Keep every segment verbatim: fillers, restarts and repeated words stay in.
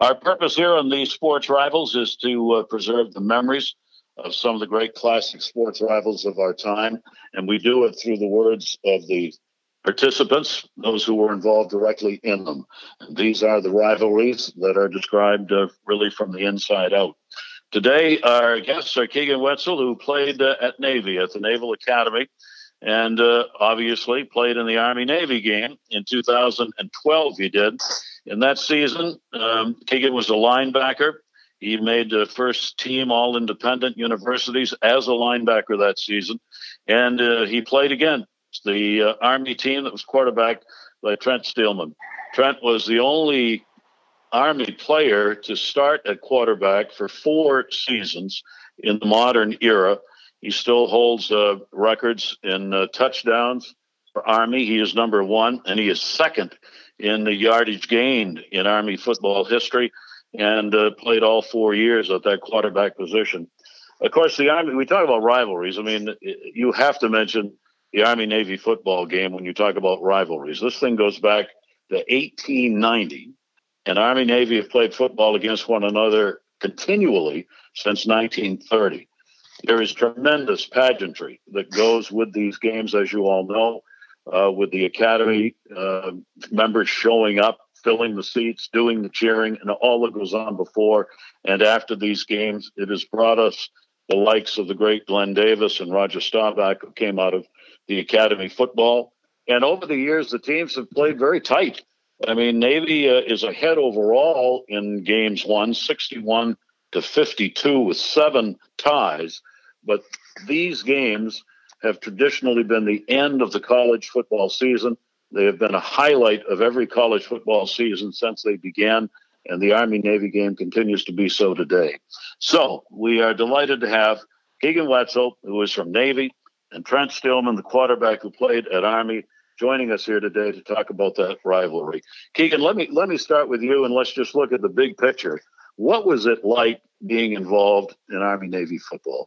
Our purpose here on these sports rivals is to uh, preserve the memories of some of the great classic sports rivals of our time, and we do it through the words of the participants, those who were involved directly in them. And these are the rivalries that are described uh, really from the inside out. Today, our guests are Keegan Wetzel, who played uh, at Navy at the Naval Academy, and uh, obviously played in the Army-Navy game in two thousand twelve. He did. In that season, um, Keegan was a linebacker. He made the first team all-independent universities as a linebacker that season, and uh, he played again the uh, Army team that was quarterbacked by Trent Steelman. Trent was the only Army player to start at quarterback for four seasons in the modern era. He still holds uh, records in uh, touchdowns for Army. He is number one, and he is second in the yardage gained in Army football history, and uh, played all four years at that quarterback position. Of course, the Army, we talk about rivalries. I mean, you have to mention the Army-Navy football game when you talk about rivalries. This thing goes back to eighteen ninety, and Army-Navy have played football against one another continually since nineteen thirty. There is tremendous pageantry that goes with these games, as you all know. Uh, with the Academy uh, members showing up, filling the seats, doing the cheering, and all that goes on before and after these games. It has brought us the likes of the great Glenn Davis and Roger Staubach, who came out of the Academy football. And over the years, the teams have played very tight. I mean, Navy uh, is ahead overall in games won, sixty-one to fifty-two with seven ties. But these games have traditionally been the end of the college football season. They have been a highlight of every college football season since they began, and the Army-Navy game continues to be so today. So we are delighted to have Keegan Wetzel, who is from Navy, and Trent Steelman, the quarterback who played at Army, joining us here today to talk about that rivalry. Keegan, let me let me start with you, and let's just look at the big picture. What was it like being involved in Army-Navy football?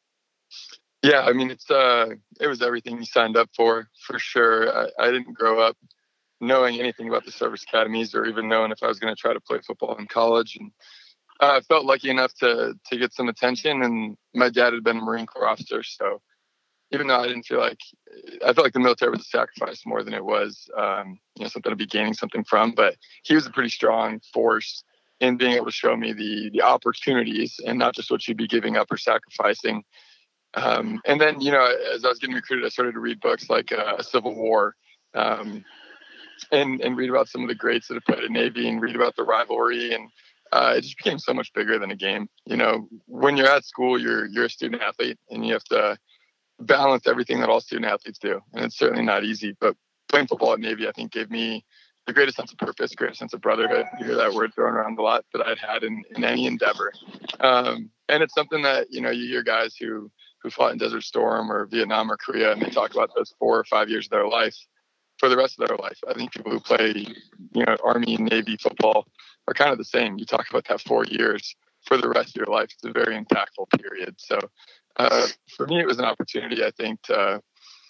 Yeah, I mean, it's uh, it was everything you signed up for, for sure. I, I didn't grow up knowing anything about the service academies or even knowing if I was going to try to play football in college. And uh, I felt lucky enough to to get some attention, and my dad had been a Marine Corps officer. So even though I didn't feel like, I felt like the military was a sacrifice more than it was, um, you know, something to be gaining something from. But he was a pretty strong force in being able to show me the the opportunities and not just what you'd be giving up or sacrificing. Um, and then, you know, as I was getting recruited, I started to read books like uh, Civil War, um, and, and read about some of the greats that have played at Navy and read about the rivalry. And uh, it just became so much bigger than a game. You know, when you're at school, you're you're a student athlete, and you have to balance everything that all student athletes do. And it's certainly not easy. But playing football at Navy, I think, gave me the greatest sense of purpose, greatest sense of brotherhood. You hear that word thrown around a lot that I'd had in, in any endeavor. Um, and it's something that, you know, you hear guys who who fought in Desert Storm or Vietnam or Korea, and they talk about those four or five years of their life for the rest of their life. I think people who play, you know, Army and Navy football are kind of the same. You talk about that four years for the rest of your life. It's a very impactful period. So uh, for me, it was an opportunity, I think, to,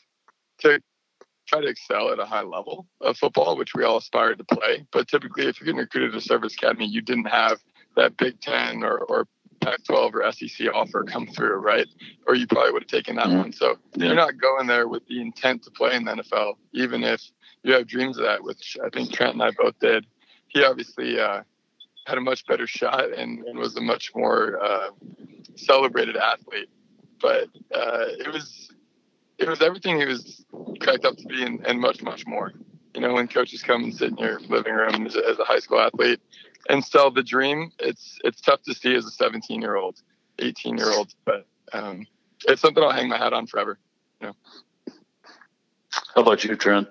to try to excel at a high level of football, which we all aspired to play. But typically, if you're getting recruited to a service academy, you didn't have that Big Ten or, or Pac twelve or S E C offer come through, right? Or you probably would have taken that mm-hmm. one. So yeah. You're not going there with the intent to play in the N F L, even if you have dreams of that, which I think Trent and I both did. He obviously uh, had a much better shot and, and was a much more uh, celebrated athlete. But uh, it was it was everything he was cracked up to be, and, and much, much more. You know, when coaches come and sit in your living room as a, as a high school athlete and sell the dream, it's it's tough to see as a seventeen-year-old, eighteen-year-old, but um, it's something I'll hang my hat on forever. You know. How about you, Trent?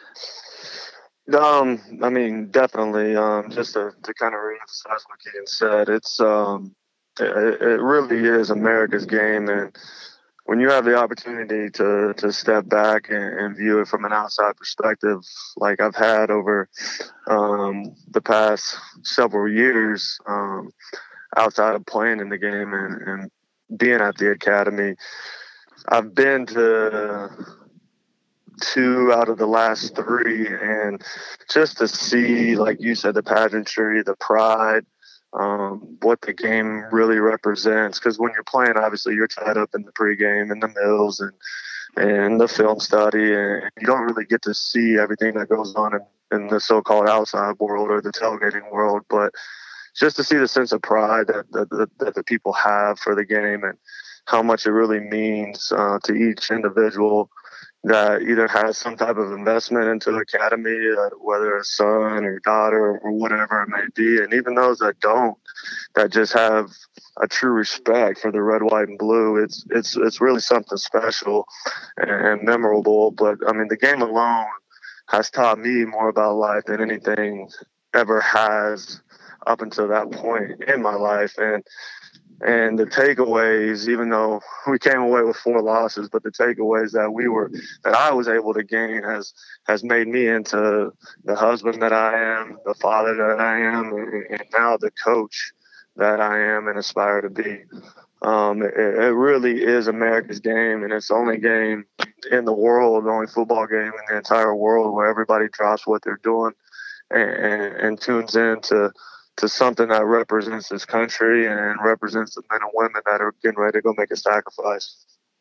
Um, I mean, definitely. Um, just to, to kind of reemphasize what Keegan said, it's um, it, it really is America's game, and when you have the opportunity to to step back and, and view it from an outside perspective, like I've had over um, the past several years, um, outside of playing in the game and, and being at the academy, I've been to two out of the last three, and just to see, like you said, the pageantry, the pride, um, what the game really represents. Because when you're playing, obviously you're tied up in the pregame and the mills and and the film study, and you don't really get to see everything that goes on in, in the so-called outside world or the tailgating world. But just to see the sense of pride that, that, that the people have for the game and how much it really means uh, to each individual that either has some type of investment into the academy, uh, whether a son or daughter or whatever it may be, and even those that don't, that just have a true respect for the red, white, and blue. It's it's it's really something special and memorable. But I mean, the game alone has taught me more about life than anything ever has up until that point in my life. And And the takeaways, even though we came away with four losses, but the takeaways that we were, that I was able to gain has, has made me into the husband that I am, the father that I am, and, and now the coach that I am and aspire to be. Um, it, it really is America's game, and it's the only game in the world, the only football game in the entire world where everybody drops what they're doing and, and, and tunes in to to something that represents this country and represents the men and women that are getting ready to go make a sacrifice.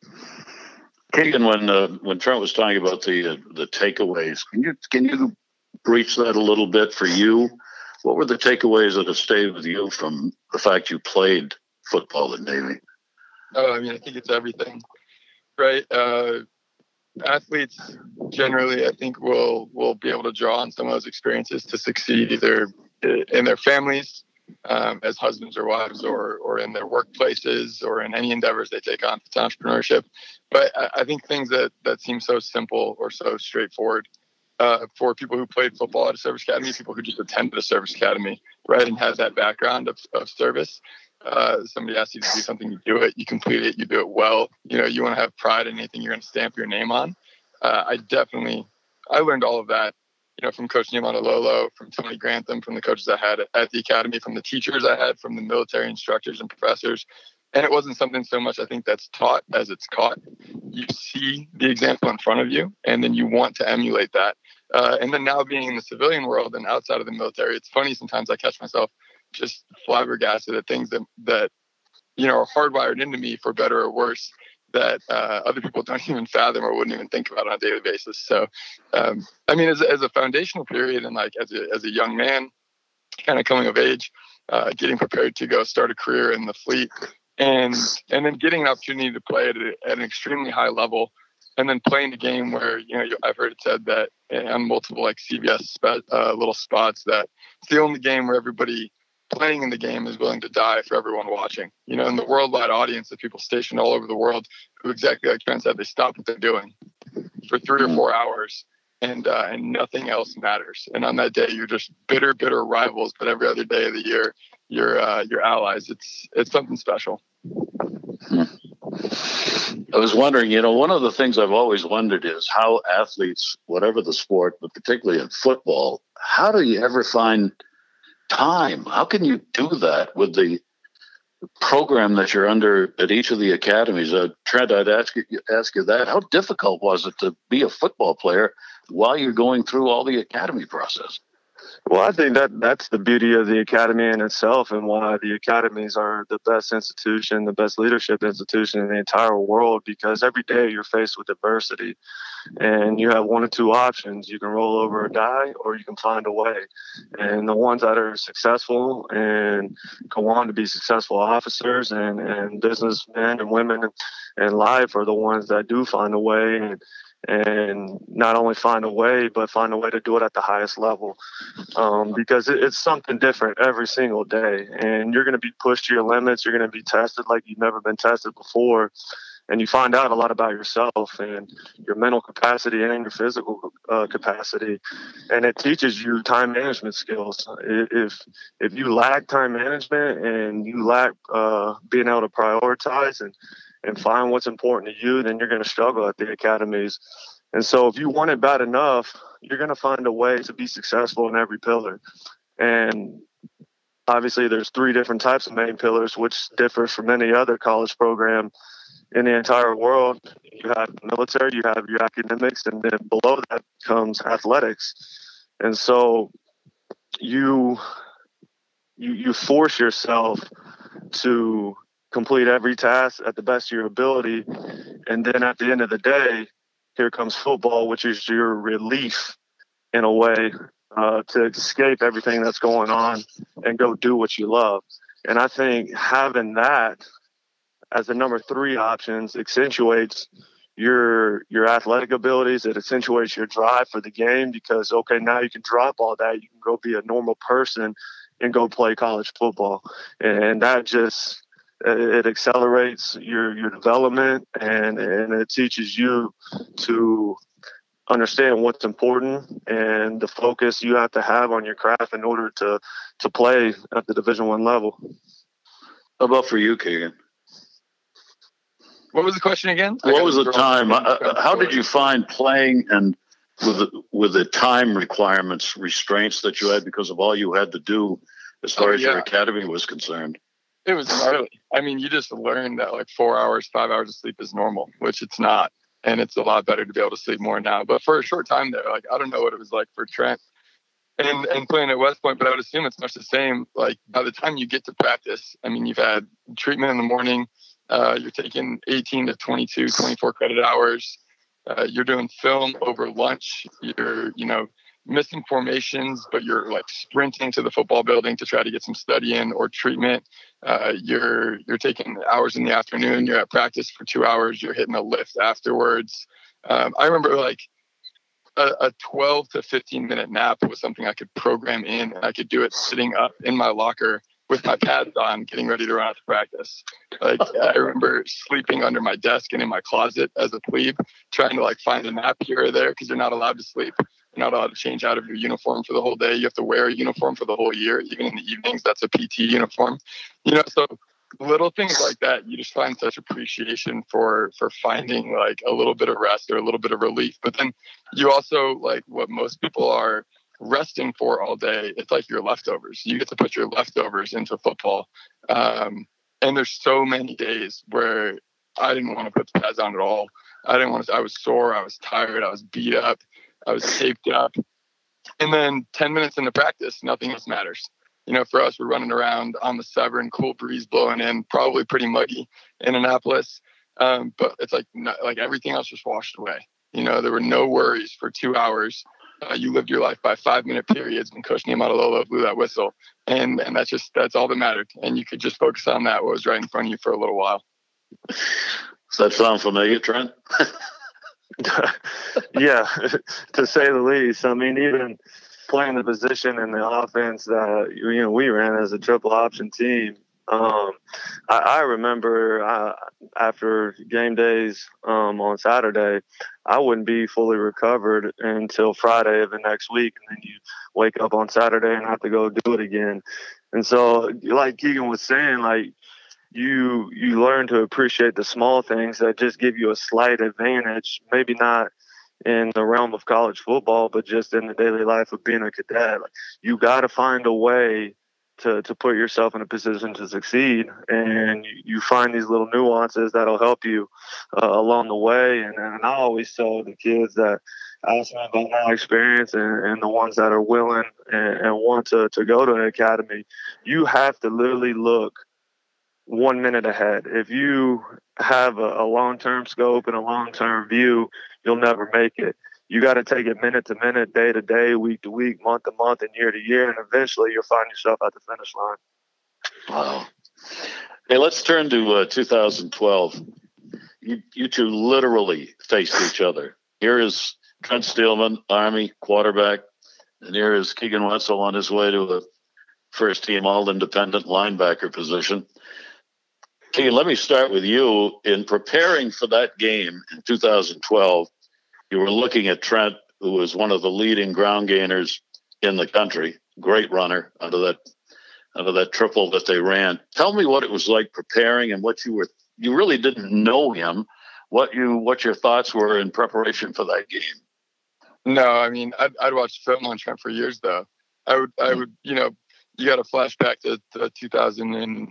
Keegan, when uh, when Trent was talking about the uh, the takeaways, can you can you breach that a little bit for you? What were the takeaways that have stayed with you from the fact you played football at Navy? Oh, I mean, I think it's everything, right? Uh, athletes generally, I think, will will be able to draw on some of those experiences to succeed either in their families, um, as husbands or wives, or or in their workplaces, or in any endeavors they take on. It's entrepreneurship. But I, I think things that, that seem so simple or so straightforward uh, for people who played football at a service academy, people who just attended a service academy, right, and have that background of, of service. Uh, somebody asks you to do something, you do it, you complete it, you do it well. You know, you want to have pride in anything you're going to stamp your name on. Uh, I definitely, I learned all of that, you know, from Coach Niumatalolo, from Tony Grantham, from the coaches I had at the academy, from the teachers I had, from the military instructors and professors. And it wasn't something so much, I think, that's taught as it's caught. You see the example in front of you, and then you want to emulate that. Uh, and then now being in the civilian world and outside of the military, it's funny, sometimes I catch myself just flabbergasted at things that, that you know, are hardwired into me for better or worse, that uh, other people don't even fathom or wouldn't even think about on a daily basis. So, um, I mean, as, as a foundational period, and like as a, as a young man, kind of coming of age, uh, getting prepared to go start a career in the fleet, and and then getting an opportunity to play at, a, at an extremely high level, and then playing a game where, you know, I've heard it said that on multiple like C B S spe- uh, little spots, that it's the only game where everybody playing in the game is willing to die for everyone watching. You know, in the worldwide audience of people stationed all over the world who, exactly like Trent said, they stop what they're doing for three or four hours and uh, and nothing else matters. And on that day, you're just bitter, bitter rivals. But every other day of the year, you're uh, you're allies. It's it's something special. Hmm. I was wondering, you know, one of the things I've always wondered is how athletes, whatever the sport, but particularly in football, how do you ever find time? How can you do that with the program that you're under at each of the academies? Uh, Trent, I'd ask you, ask you that. How difficult was it to be a football player while you're going through all the academy process? Well, I think that that's the beauty of the academy in itself, and why the academies are the best institution, the best leadership institution in the entire world, because every day you're faced with adversity and you have one or two options. You can roll over or die, or you can find a way. And the ones that are successful and go on to be successful officers and, and businessmen and women in life are the ones that do find a way, and and not only find a way, but find a way to do it at the highest level. Um, because it, it's something different every single day. And you're going to be pushed to your limits. You're going to be tested like you've never been tested before. And you find out a lot about yourself and your mental capacity and your physical uh, capacity. And it teaches you time management skills. If if you lack time management and you lack uh, being able to prioritize and and find what's important to you, then you're going to struggle at the academies. And so if you want it bad enough, you're going to find a way to be successful in every pillar. And obviously there's three different types of main pillars, which differs from any other college program in the entire world. You have military, you have your academics, and then below that comes athletics. And so you you, you force yourself to complete every task at the best of your ability. And then at the end of the day, here comes football, which is your relief in a way uh, to escape everything that's going on and go do what you love. And I think having that as the number three options accentuates your your athletic abilities. It accentuates your drive for the game because, okay, now you can drop all that. You can go be a normal person and go play college football. And that just – it accelerates your, your development and, and it teaches you to understand what's important and the focus you have to have on your craft in order to, to play at the Division One level. How about for you, Keegan? What was the question again? What was the time? Uh, how did you find playing and with the, with the time requirements, restraints that you had because of all you had to do as far oh, as yeah. your academy was concerned? It was gnarly. I mean, you just learn that like four hours, five hours of sleep is normal, which it's not. And it's a lot better to be able to sleep more now. But for a short time there, like, I don't know what it was like for Trent and, and playing at West Point, but I would assume it's much the same. Like by the time you get to practice, I mean, you've had treatment in the morning, uh, you're taking eighteen to twenty-two, twenty-four credit hours. Uh, you're doing film over lunch. You're, you know, missing formations, but you're like sprinting to the football building to try to get some study in or treatment. Uh, you're you're taking hours in the afternoon. You're at practice for two hours. You're hitting a lift afterwards. Um, I remember like a, a twelve to fifteen minute nap was something I could program in, and I could do it sitting up in my locker with my pads on, getting ready to run out to practice. Like I remember sleeping under my desk and in my closet as a plebe, trying to like find a nap here or there because you're not allowed to sleep. You're not allowed to change out of your uniform for the whole day. You have to wear a uniform for the whole year, even in the evenings. That's a P T uniform. You know, so little things like that, you just find such appreciation for for finding like a little bit of rest or a little bit of relief. But then you also, like what most people are resting for all day, it's like your leftovers. You get to put your leftovers into football. Um, and there's so many days where I didn't want to put the pads on at all. I didn't want to, I was sore. I was tired. I was beat up. I was taped up. And then ten minutes into practice, nothing else matters. You know, for us, we're running around on the Severn, cool breeze blowing in, probably pretty muggy in Annapolis. Um, but it's like, not, like everything else just washed away. You know, there were no worries for two hours. Uh, you lived your life by five minute periods when Coach Niumatalolo blew that whistle. And, and that's just, that's all that mattered. And you could just focus on that, what was right in front of you for a little while. Does that sound familiar, Trent? Yeah, to say the least. I mean, even playing the position in the offense that, you know, we ran as a triple option team. Um, I, I remember uh, after game days um, on Saturday, I wouldn't be fully recovered until Friday of the next week. And then you wake up on Saturday and have to go do it again. And so, like Keegan was saying, like, you you learn to appreciate the small things that just give you a slight advantage, maybe not in the realm of college football, but just in the daily life of being a cadet. Like, you got to find a way to, to put yourself in a position to succeed. And you, you find these little nuances that'll help you uh, along the way. And, and I always tell the kids that ask me about my experience and, and the ones that are willing and, and want to, to go to an academy, you have to literally look one minute ahead. If you have a, a long-term scope and a long-term view, you'll never make it. You got to take it minute to minute, day to day, week to week, month to month, and year to year, and eventually you'll find yourself at the finish line. Wow. Hey, let's turn to uh, two thousand twelve. You, you two literally faced each other. Here is Trent Steelman, Army quarterback, and here is Keegan Wetzel on his way to a first-team all-independent linebacker position. Keegan, let me start with you. In preparing for that game in two thousand twelve, you were looking at Trent, who was one of the leading ground gainers in the country, great runner under that under that triple that they ran. Tell me what it was like preparing and what you were. You really didn't know him. What you what your thoughts were in preparation for that game? No, I mean, I'd, I'd watched film on Trent for years, though. I would, I would, you know, you got to flashback to the two thousand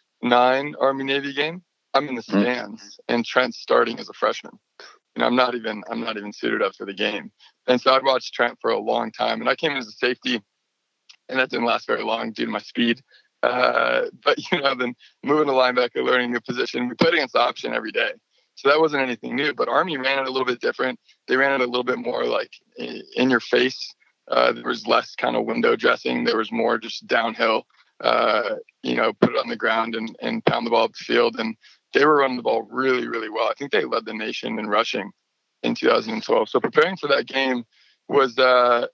nine Army Navy game. I'm in the stands, mm-hmm. and Trent's starting as a freshman. And I'm not even, I'm not even suited up for the game. And so I'd watched Trent for a long time. And I came in as a safety. and that didn't last very long due to my speed. Uh, but, you know, then moving to linebacker, learning a new position, we played against option every day. So that wasn't anything new, but Army ran it a little bit different. They ran it a little bit more like in your face. Uh, there was less kind of window dressing. There was more just downhill, uh, you know, put it on the ground and, and pound the ball up the field. And they were running the ball really, really well. I think they led the nation in rushing in two thousand twelve. So preparing for that game was uh,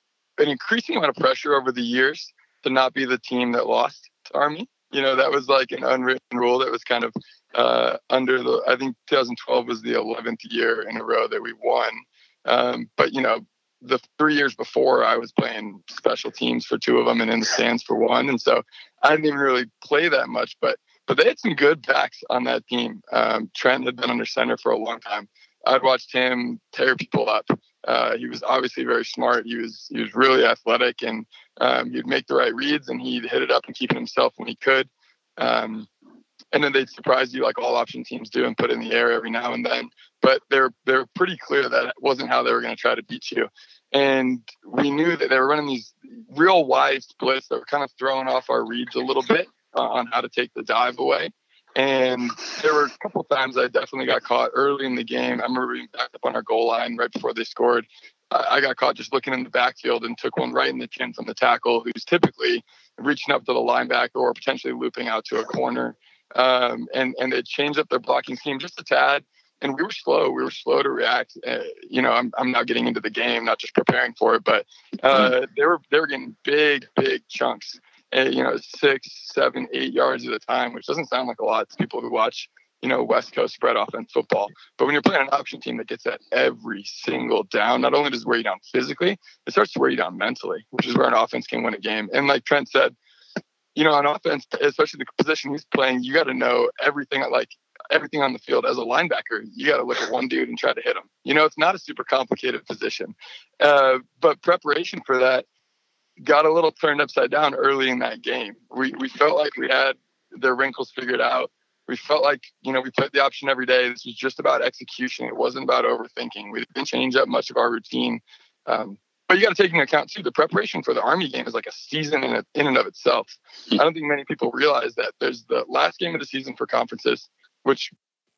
an increasing amount of pressure over the years to not be the team that lost to Army. You know, that was like an unwritten rule that was kind of uh, under the, I think two thousand twelve was the eleventh year in a row that we won. Um, but, you know, the three years before I was playing special teams for two of them and in the stands for one. And so I didn't even really play that much, but, but they had some good backs on that team. Um, Trent had been under center for a long time. I'd watched him tear people up. Uh, he was obviously very smart. He was, he was really athletic, and um, he'd make the right reads, and he'd hit it up and keep it himself when he could. Um, and then they'd surprise you like all option teams do and put it in the air every now and then. But they're they're pretty clear that it wasn't how they were going to try to beat you. And we knew that they were running these real wide splits that were kind of throwing off our reads a little bit uh, on how to take the dive away. And there were a couple of times I definitely got caught early in the game. I remember being backed up on our goal line right before they scored. I got caught just looking in the backfield and took one right in the chin from the tackle, who's typically reaching up to the linebacker or potentially looping out to a corner. Um, and, and they changed up their blocking scheme just a tad. And we were slow. We were slow to react. Uh, you know, I'm I'm now getting into the game, not just preparing for it, but uh, they were they were getting big, big chunks. Uh, you know, six, seven, eight yards at a time, which doesn't sound like a lot to people who watch, you know, West Coast spread offense football. But when you're playing an option team that gets that every single down, not only does it wear you down physically, it starts to wear you down mentally, which is where an offense can win a game. And like Trent said, you know, on offense, especially the position he's playing, you got to know everything, like everything on the field. As a linebacker, you got to look at one dude and try to hit him. You know, it's not a super complicated position. Uh, but preparation for that got a little turned upside down early in that game. We we felt like we had their wrinkles figured out. We felt like, you know, we played the option every day. This was just about execution. It wasn't about overthinking. We didn't change up much of our routine. Um, but you got to take into account, too, the preparation for the Army game is like a season in, a, in and of itself. I don't think many people realize that there's the last game of the season for conferences, which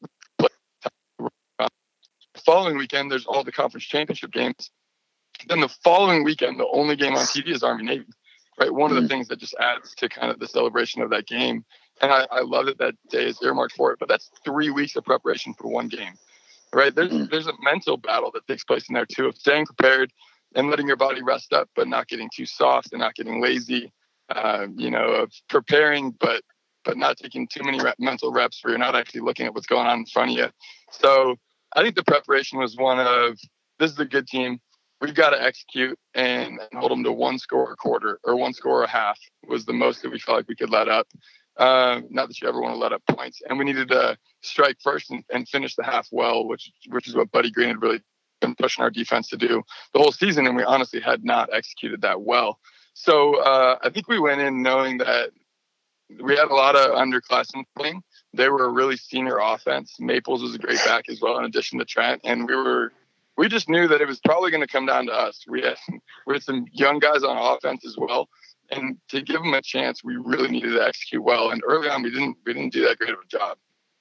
the following weekend, there's all the conference championship games. Then the following weekend, the only game on T V is Army Navy, right? One of the things that just adds to kind of the celebration of that game. And I, I love that that day is earmarked for it, but that's three weeks of preparation for one game, right? There's there's a mental battle that takes place in there too, of staying prepared and letting your body rest up, but not getting too soft and not getting lazy, uh, you know, of preparing, but but not taking too many rep, mental reps where you're not actually looking at what's going on in front of you. So I think the preparation was one of, this is a good team. We've got to execute and, and hold them to one score a quarter or one score a half was the most that we felt like we could let up. Um, not that you ever want to let up points. And we needed to strike first and, and finish the half well, which which is what Buddy Green had really been pushing our defense to do the whole season. And we honestly had not executed that well. So uh, I think we went in knowing that we had a lot of underclassmen playing. They were a really senior offense. Maples was a great back as well, in addition to Trent. And we were we just knew that it was probably going to come down to us. We had we had some young guys on offense as well. And to give them a chance, we really needed to execute well. And early on, we didn't we didn't do that great of a job.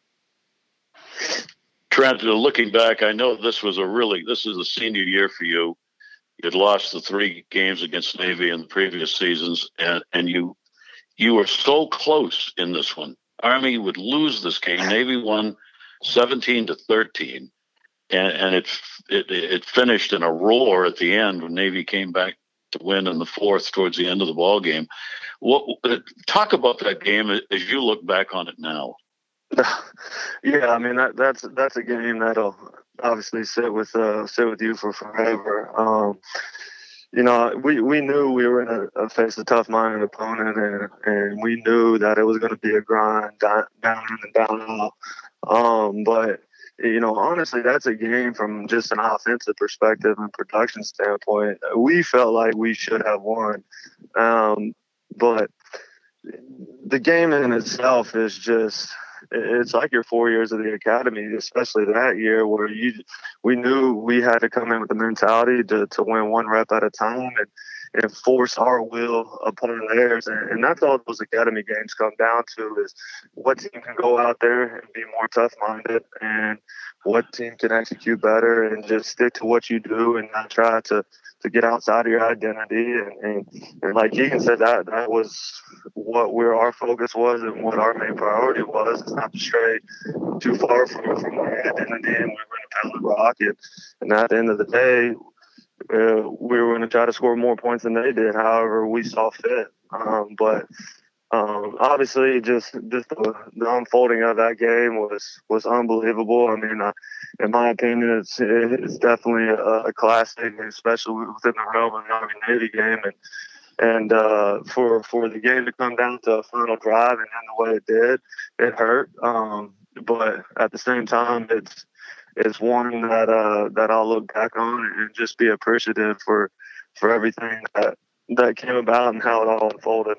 Trent, looking back, I know this was a really this is a senior year for you. You'd lost the three games against Navy in the previous seasons, and, and you you were so close in this one. Army would lose this game. Navy won seventeen to thirteen, and and it it it finished in a roar at the end when Navy came back to win in the fourth towards the end of the ball game. What talk about that game as you look back on it now? Yeah, I mean that that's that's a game that'll obviously sit with uh, sit with you for forever. Um, you know, we, we knew we were going to face a tough-minded opponent, and, and we knew that it was going to be a grind down, down and down out. Um, but you know, honestly, that's a game from just an offensive perspective and production standpoint. We felt like we should have won. Um, but the game in itself is just, it's like your four years of the academy, especially that year where you, we knew we had to come in with the mentality to, to win one rep at a time. And, enforce our will upon theirs. And, and that's all those academy games come down to, is what team can go out there and be more tough-minded, and what team can execute better and just stick to what you do and not try to, to get outside of your identity. And, and, and like Keegan said, that that was what where our focus was and what our main priority was. It's not to stray too far from, from our identity, and we were going to pound the rock. And, and at the end of the day, uh, we were going to try to score more points than they did, however we saw fit. Um, but um, obviously, just just the, the unfolding of that game was was unbelievable. I mean, uh, in my opinion, it's it's definitely a, a classic, especially within the realm of the Army Navy game. And and uh, for for the game to come down to a final drive and end the way it did, it hurt. Um, but at the same time, it's it's one that uh, that I'll look back on and just be appreciative for for everything that that came about and how it all unfolded.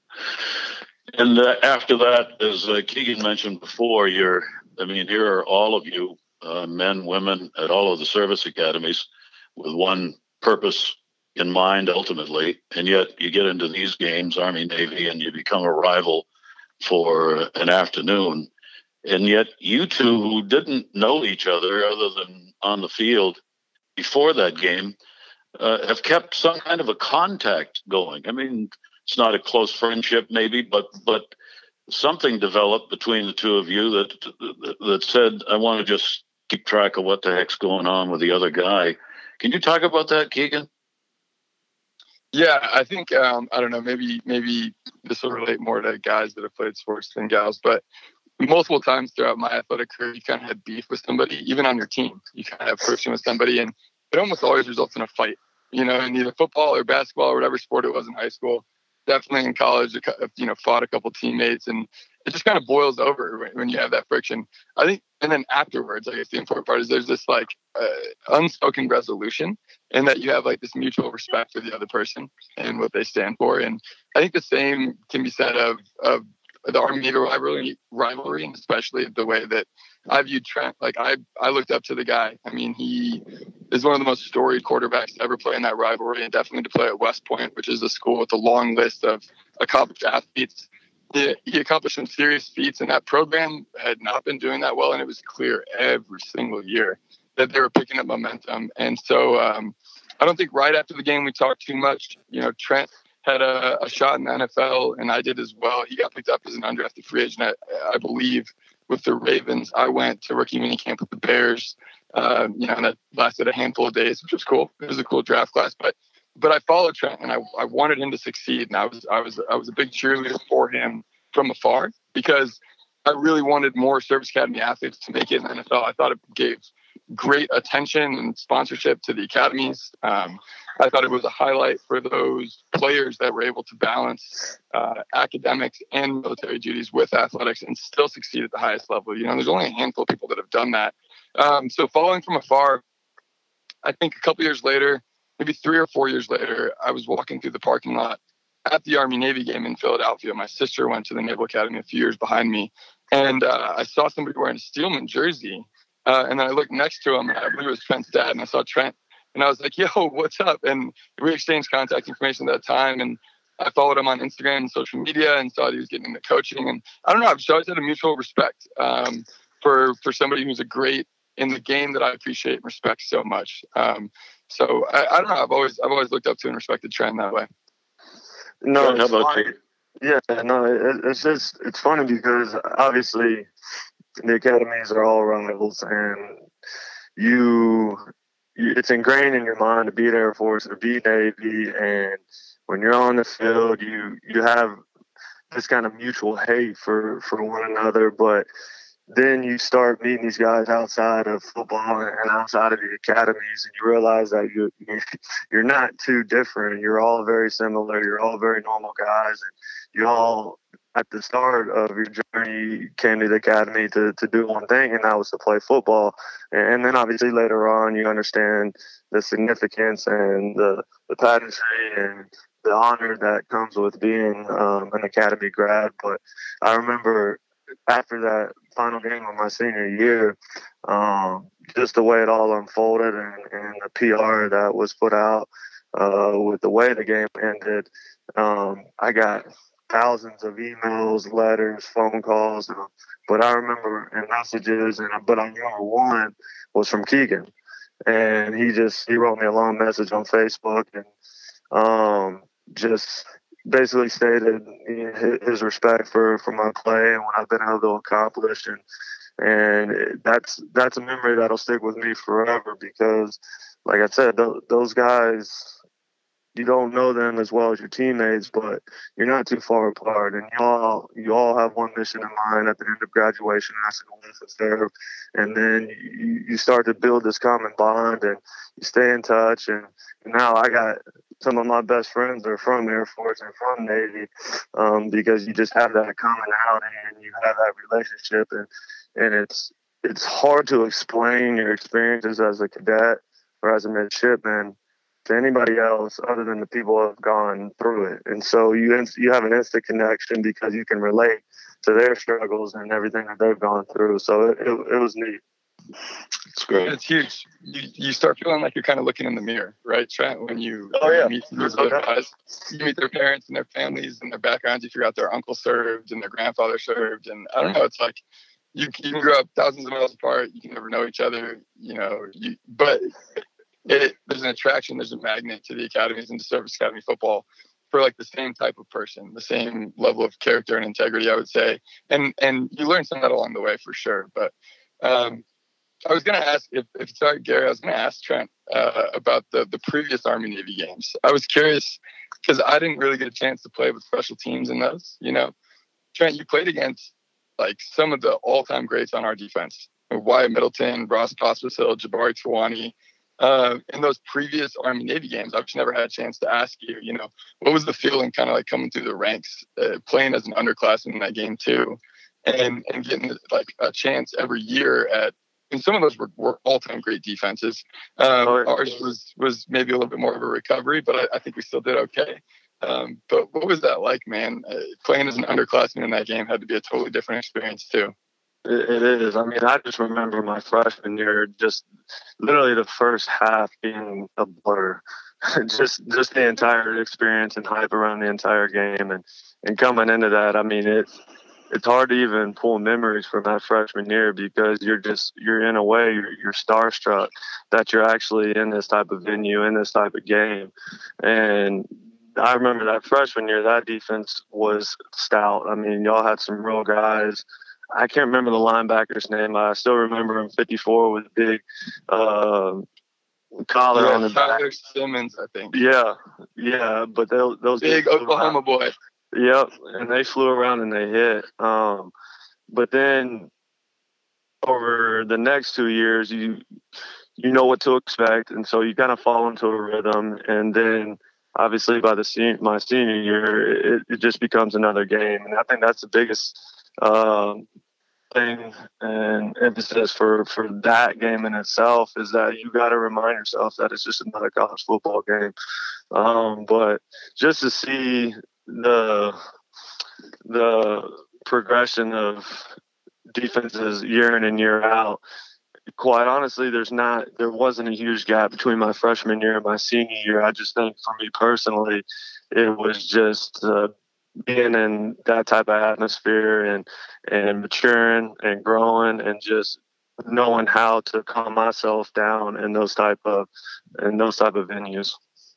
And uh, after that, as uh, Keegan mentioned before, you're, I mean, here are all of you, uh, men, women, at all of the service academies with one purpose in mind ultimately. And yet you get into these games, Army, Navy, and you become a rival for an afternoon. And yet you two, who didn't know each other other than on the field before that game, uh, have kept some kind of a contact going. I mean, it's not a close friendship, maybe, but but something developed between the two of you that that said, I want to just keep track of what the heck's going on with the other guy. Can you talk about that, Keegan? Yeah, I think um, I don't know. Maybe maybe this will relate more to guys that have played sports than gals, but multiple times throughout my athletic career, you kind of had beef with somebody, even on your team. You kind of have friction with somebody, and it almost always results in a fight. You know, in either football or basketball or whatever sport it was in high school. Definitely in college, you know, fought a couple teammates, and it just kind of boils over when you have that friction. I think, and then afterwards, I guess the important part is there's this like uh, unspoken resolution, and that you have like this mutual respect for the other person and what they stand for. And I think the same can be said of of the Army Navy rivalry, rivalry, and especially the way that I viewed Trent. Like I, I looked up to the guy. I mean, he is one of the most storied quarterbacks to ever play in that rivalry, and definitely to play at West Point, which is a school with a long list of accomplished athletes. He, he accomplished some serious feats, and that program had not been doing that well, and it was clear every single year that they were picking up momentum. And so um, I don't think right after the game we talked too much. You know, Trent had a, a shot in the N F L, and I did as well. He got picked up as an undrafted free agent, I, I believe, with the Ravens. I went to rookie minicamp with the Bears, uh, you know, and that lasted a handful of days, which was cool. It was a cool draft class, but but I followed Trent, and I, I wanted him to succeed, and I was I was I was a big cheerleader for him from afar, because I really wanted more Service Academy athletes to make it in the N F L. I thought it gave great attention and sponsorship to the academies. Um, I thought it was a highlight for those players that were able to balance uh, academics and military duties with athletics and still succeed at the highest level. You know, there's only a handful of people that have done that. Um, so following from afar, I think a couple years later, maybe three or four years later, I was walking through the parking lot at the Army Navy game in Philadelphia. My sister went to the Naval Academy a few years behind me, and uh, I saw somebody wearing a Steelman jersey. Uh, and then I looked next to him, and I believe it was Trent's dad, and I saw Trent, and I was like, yo, what's up? And we exchanged contact information at that time, and I followed him on Instagram and social media and saw that he was getting into coaching. And I don't know, I've just always had a mutual respect um, for, for somebody who's a great in the game that I appreciate and respect so much. Um, so I, I don't know, I've always I've always looked up to and respected Trent that way. No, How about you? Yeah, no, it, it's just, it's funny because obviously the academies are all rivals, and you, you, it's ingrained in your mind to be the Air Force, to be Navy, and when you're on the field, you you have this kind of mutual hate for, for one another, but then you start meeting these guys outside of football and outside of the academies, and you realize that you, you're not too different. You're all very similar. You're all very normal guys, and you all, at the start of your journey, came to the academy to, to do one thing, and that was to play football. And then obviously later on, you understand the significance and the, the pageantry and the honor that comes with being um, an academy grad. But I remember after that final game of my senior year, um, just the way it all unfolded, and, and the P R that was put out uh, with the way the game ended. Um, I got thousands of emails, letters, phone calls, uh, but I remember and messages, and but I remember one was from Keegan, and he just he wrote me a long message on Facebook and um, just basically stated his respect for, for my play and what I've been able to accomplish, and and that's that's a memory that'll stick with me forever because, like I said, th- those guys, you don't know them as well as your teammates, but you're not too far apart, and you all you all have one mission in mind at the end of graduation, and that's to go on to serve, and then you, you start to build this common bond, and you stay in touch, and, and now I got some of my best friends are from Air Force and from Navy, um, because you just have that commonality and you have that relationship, and and it's it's hard to explain your experiences as a cadet or as a midshipman to anybody else other than the people who have gone through it. And so you inst- you have an instant connection because you can relate to their struggles and everything that they've gone through. So it, it, it was neat. It's great. It's huge. You, you start feeling like you're kind of looking in the mirror, right, Trent? When you, Oh, yeah. you meet these other guys, you meet their parents and their families and their backgrounds. You figure out their uncle served and their grandfather served. And I don't know, it's like you, you can grow up thousands of miles apart. You can never know each other, you know, you, but it, there's an attraction, there's a magnet to the academies and to Service Academy football for like the same type of person, the same level of character and integrity, I would say. And and you learn some of that along the way for sure. But um, I was going to ask, if, if sorry, Gary, I was going to ask Trent uh, about the, the previous Army-Navy games. I was curious because I didn't really get a chance to play with special teams in those, you know. Trent, you played against like some of the all-time greats on our defense. Wyatt Middleton, Ross Pospisil, Jabari Tawani. Uh, in those previous Army-Navy games, I've just never had a chance to ask you, you know, what was the feeling kind of like coming through the ranks, uh, playing as an underclassman in that game too, and, and getting like a chance every year at, and some of those were, were all-time great defenses. Um, Oh, yeah. Ours was was maybe a little bit more of a recovery, but I, I think we still did okay. Um, but what was that like, man? Uh, playing as an underclassman in that game had to be a totally different experience too. It, it is. I mean, I just remember my freshman year, just literally the first half being a blur. just just the entire experience and hype around the entire game, and, and coming into that, I mean, it it's hard to even pull memories from that freshman year because you're just you're in a way you're, you're starstruck that you're actually in this type of venue, in this type of game. And I remember that freshman year, that defense was stout. I mean, y'all had some real guys. I can't remember the linebacker's name. I still remember him, fifty-four with a big uh, collar Yeah, on the Tyler back. Simmons, I think. Yeah, yeah, but they, those Big dudes flew Oklahoma around. boy. Yep, and they flew around and they hit. Um, but then over the next two years, you you know what to expect, and so you kind of fall into a rhythm. And then, obviously, by the sen- my senior year, it, it just becomes another game. And I think that's the biggest um, thing and emphasis for for that game in itself is that you got to remind yourself that it's just another college football game. Um, but just to see the the progression of defenses year in and year out, quite honestly, there's not there wasn't a huge gap between my freshman year and my senior year. I just think for me personally, it was just uh, being in that type of atmosphere and and maturing and growing and just knowing how to calm myself down in those type of in those type of venues.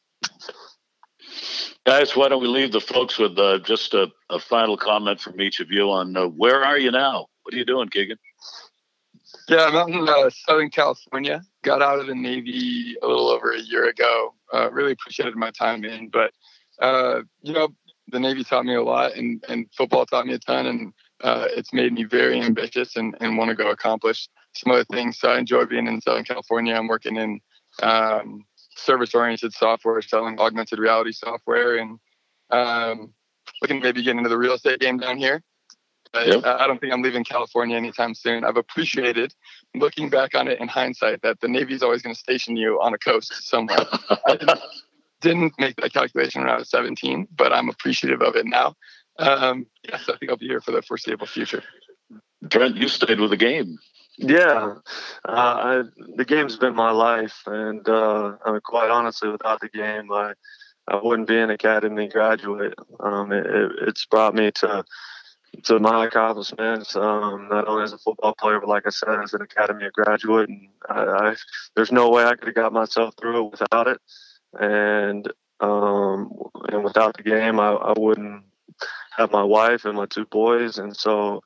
Guys, why don't we leave the folks with uh, just a, a final comment from each of you on uh, where are you now? What are you doing, Keegan? Yeah, I'm out in uh, Southern California. Got out of the Navy a little over a year ago. Uh, really appreciated my time in, but uh, you know, the Navy taught me a lot, and, and football taught me a ton, and uh, it's made me very ambitious and, and want to go accomplish some other things. So I enjoy being in Southern California. I'm working in um, service-oriented software, selling augmented reality software, and um, looking to maybe get into the real estate game down here. But Yep. I don't think I'm leaving California anytime soon. I've appreciated, looking back on it in hindsight, that the Navy's always going to station you on a coast somewhere. I didn't, didn't make that calculation when I was seventeen, but I'm appreciative of it now. Um, yes, I think I'll be here for the foreseeable future. Trent, you stayed with the game. Yeah, uh, I, the game's been my life, and uh, I mean, quite honestly, without the game, I I wouldn't be an academy graduate. Um, it, it's brought me to to my accomplishments, um, not only as a football player, but like I said, as an academy graduate. And I, I, there's no way I could have got myself through it without it. And um, and without the game, I, I wouldn't have my wife and my two boys. And so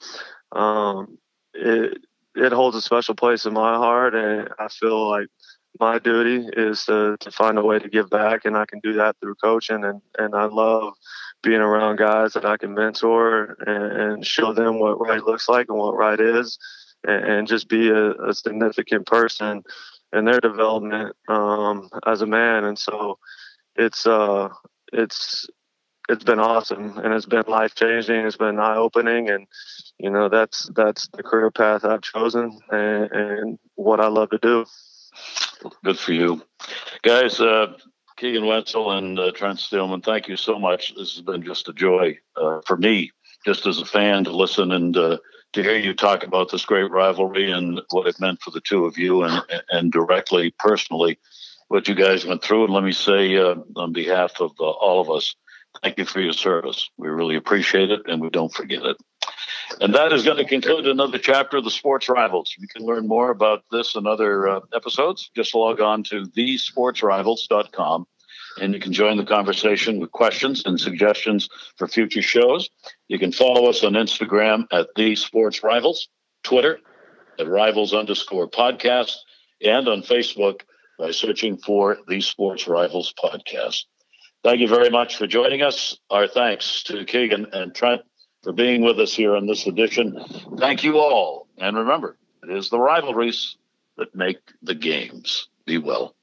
um, it it holds a special place in my heart, and I feel like my duty is to, to find a way to give back, and I can do that through coaching. And, and I love being around guys that I can mentor and, and show them what right looks like and what right is, and, and just be a, a significant person in their development um, as a man. And so it's uh, it's it's been awesome, and it's been life changing. It's been eye opening, and you know that's that's the career path I've chosen, and, and what I love to do. Good for you, guys. Uh, Keegan Wenzel and uh, Trent Steelman, thank you so much. This has been just a joy uh, for me, just as a fan, to listen and uh, to hear you talk about this great rivalry and what it meant for the two of you, and and directly, personally, what you guys went through. And let me say, uh, on behalf of uh, all of us, thank you for your service. We really appreciate it, and we don't forget it. And that is going to conclude another chapter of the Sports Rivals. You can learn more about this and other uh, episodes. Just log on to the sports rivals dot com, and you can join the conversation with questions and suggestions for future shows. You can follow us on Instagram at The Sports Rivals, Twitter at Rivals underscore podcast, and on Facebook by searching for The Sports Rivals Podcast. Thank you very much for joining us. Our thanks to Keegan and Trent for being with us here on this edition. Thank you all. And remember, it is the rivalries that make the games. Be well.